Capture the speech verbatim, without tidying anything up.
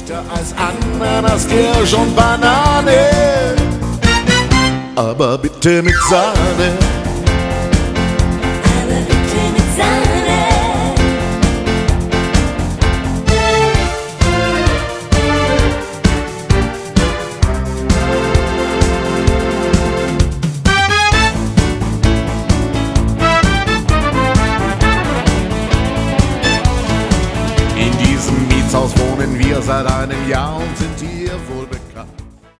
Bitter als Ananas, Kirsch und Banane, aber bitte mit Sahne. Aber bitte mit Sahne. In diesem Mietshaus wohnen wir seit einem Jahr und sind hier wohl bekannt.